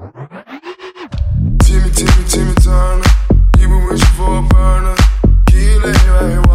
Timmy Turner. You been wishing for a burner. Key lay right